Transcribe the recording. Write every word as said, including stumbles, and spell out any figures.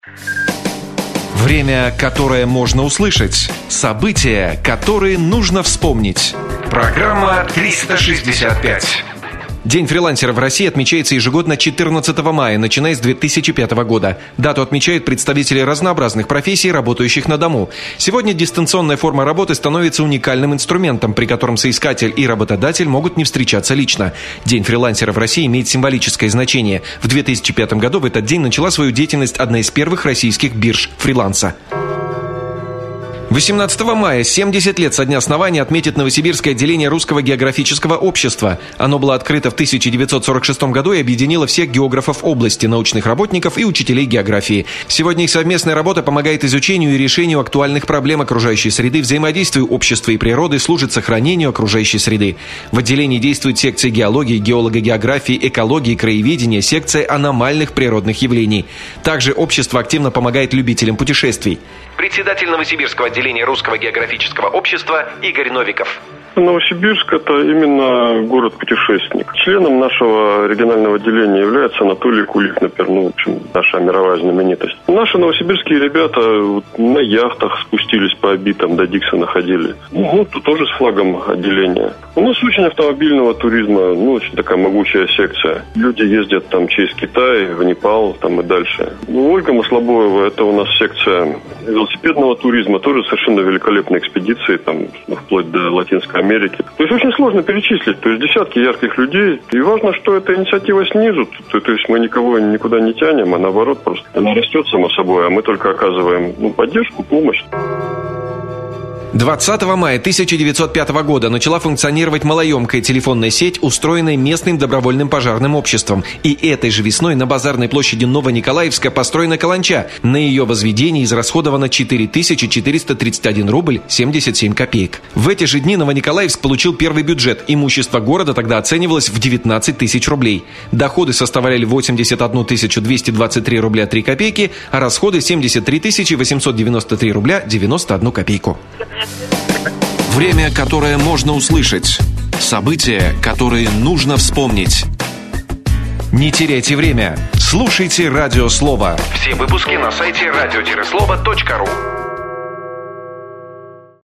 Время, которое можно услышать. События, которые нужно вспомнить. Программа триста шестьдесят пять. День фрилансера в России отмечается ежегодно четырнадцатого мая, начиная с две тысячи пятого года. Дату отмечают представители разнообразных профессий, работающих на дому. Сегодня дистанционная форма работы становится уникальным инструментом, при котором соискатель и работодатель могут не встречаться лично. День фрилансера в России имеет символическое значение. В две тысячи пятом году в этот день начала свою деятельность одна из первых российских бирж фриланса. восемнадцатого мая, семьдесят лет со дня основания, отметит Новосибирское отделение Русского географического общества. Оно было открыто в тысяча девятьсот сорок шестом году и объединило всех географов области, научных работников и учителей географии. Сегодня их совместная работа помогает изучению и решению актуальных проблем окружающей среды, взаимодействию общества и природы, служит сохранению окружающей среды. В отделении действует секция геологии, геологогеографии, экологии, краеведения, секция аномальных природных явлений. Также общество активно помогает любителям путешествий. Председатель Новосибирского отделения Русского географического общества Игорь Новиков. Новосибирск – это именно город-путешественник. Членом нашего регионального отделения является Анатолий Кулик, например, ну, в общем, наша мировая знаменитость. Наши новосибирские ребята вот, на яхтах спустились по орбитам, до Диксона ходили. Ну, тут тоже с флагом отделения. У нас очень автомобильного туризма, ну, очень такая могучая секция. Люди ездят там через Китай, в Непал, там и дальше. Ну, Ольга Маслобоева – это у нас секция велосипедного туризма, тоже совершенно великолепные экспедиции, там, вплоть до Латинской Америки. То есть очень сложно перечислить. То есть десятки ярких людей. И важно, что эта инициатива снизу. То, то есть мы никого никуда не тянем, а наоборот просто она растет само собой, а мы только оказываем ну, поддержку, помощь. двадцатого мая тысяча девятьсот пятого года начала функционировать малоемкая телефонная сеть, устроенная местным добровольным пожарным обществом. И этой же весной на базарной площади Новониколаевска построена каланча. На ее возведение израсходовано четыре тысячи четыреста тридцать один рубль семьдесят семь копеек. В эти же дни Новониколаевск получил первый бюджет. Имущество города тогда оценивалось в девятнадцать тысяч рублей. Доходы составляли восемьдесят одну тысячу двести двадцать три рубля три копейки, а расходы семьдесят три тысячи восемьсот девяносто три рубля девяносто одну копейку. Время, которое можно услышать. События, которые нужно вспомнить. Не теряйте время. Слушайте Радио Слово. Все выпуски на сайте радио слово точка ру.